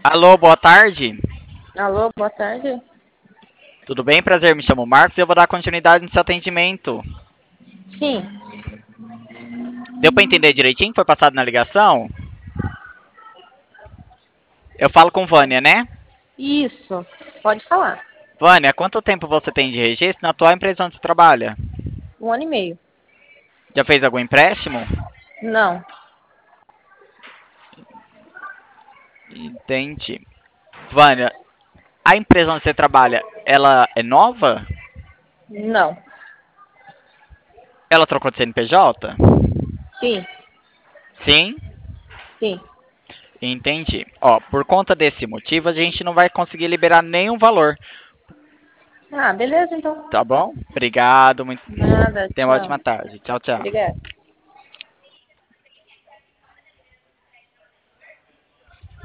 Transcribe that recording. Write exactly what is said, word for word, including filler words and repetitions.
Alô, boa tarde. Alô, boa tarde. Tudo bem? Prazer, me chamo Marcos e eu vou dar continuidade no seu atendimento. Sim, Deu para entender direitinho? Foi passado na ligação? Eu falo com Vânia, né? isso. Pode falar. Vânia, quanto tempo você tem de registro na atual empresa onde você trabalha? Um ano e meio. Já fez algum empréstimo? Não, Entendi. Vânia, a empresa onde você trabalha, ela é nova? não. Ela trocou de C N P J? Sim, Sim? sim. Entendi. Ó, por conta desse motivo, a gente não vai conseguir liberar nenhum valor, Ah, beleza então. tá bom? Obrigado, muito... Nada, Tenha uma tchau. ótima tarde. Tchau, tchau. Obrigada.